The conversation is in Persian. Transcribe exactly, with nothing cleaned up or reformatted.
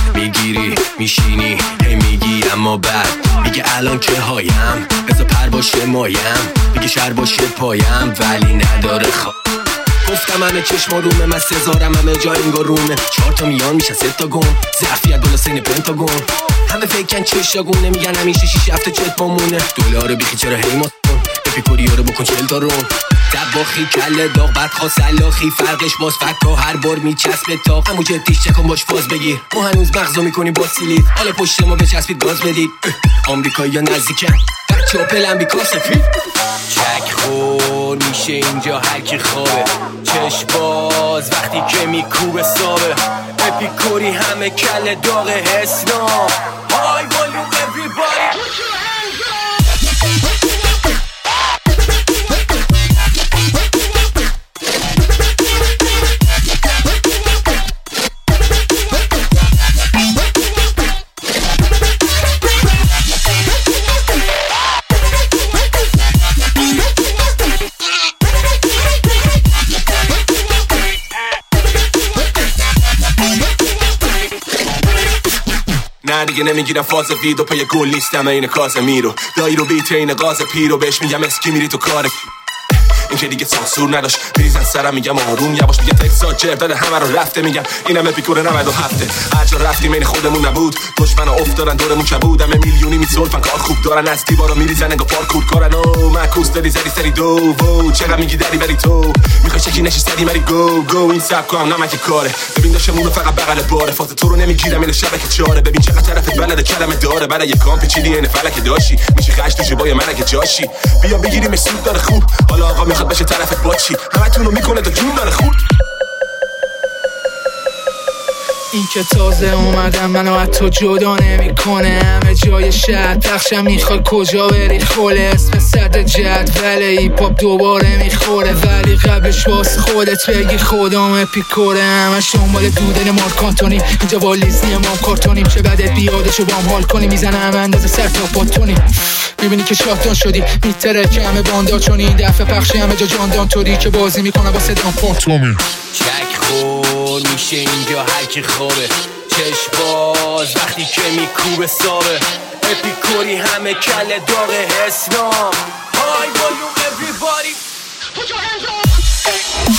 میگیری میشینی هی میگی اما بعد میگه الان که هایم بذار پر باشه مایم، میگه شر باشه پایم ولی نداره خواب. گفتم همه چشم رومه من سزارم همه جا انگار رومه، چهار تا میان میشن سه تا گم ظرفیت بالا سین پنتاگون. همه فکرن چشاگونه میگن همیشه شیش هفته چت بامونه، دلار بیخی چرا هی ما اپیکوریا رو بکن چل تا روم. دباخی کله داغ بعد خواست سلاخی فرقش باز فکا هر بار میچسبه تاق همو جدیش چکن باش فاز بگیر. ما هنوز مغزو میکنی با سیلید حالا پشت ما بچسبید گاز بدید. آمریکایی یا نزدیکن بچه ها پلن بیکار سفید چک خور میشه اینجا هر کی خوابه، چشم باز وقتی که میکوبه سابه. اپیکوری همه کله داغ حسنا های والوم everybody. نه دیگه نمیگیرم فاز ویدو پای گل نیستم این کازه میرو دایی رو بیت این غاز پیرو بهش میگم اسکی میری تو کار این که دیگه سانسور نداشت بریزن سرم میگم آروم یواش میگه تکسات جر داده همه رو رفته میگم اینم اپیکور نود و هفته هر جا رفتیم این خودمون نبود دشمن افتادن دورمون کبود همه میلیونی میسولفن کار خوب دارن از دیوارا میریزن انگار پارکور کارن او معکوس داری زدی سری دو وو چقدر میگی دری بری تو میخوای چکی نشی سری مری گو گو این سبکو هم نمک کاره ببین داشمون فقط بغل باره فاز تو رو نمیگیرم این شبکه چاره ببین چقدر طرفت بلد کلمه داره برای کام پیچیدی این فلک داشی میشه خش تو جبای من اگه جاشی بیا بگیریم سود داره خوب حالا آقا میخواد بشه طرفت با چی همه تونو میکنه تا جون داره خورد. این که تازه اومدم منو از تو جدا نمیکنه، همه جای شهر پخشم میخوای کجا بری خوله اسم صد جدول ایپ هاپ دوباره میخوره ولی قبلش واس خودت بگی خودم اپیکوره. همش دنبال دودن مارک آنتونی اینجا والیزنی ما کارتونیم چه بدت بیادشو بام حال کنی میزنم اندازه سر تا پاتونی میبینی که شاتان شدی میتره که همه باندا چونی این دفعه پخشی همه جا جاندان توری که بازی میکنه با صدام پاتومی چک خور میشه اینجا هر کی خوابه چشم باز وقتی که میکوبه سابه. اپیکوری همه کله داغ حسنا های والوم everybody put your hands up.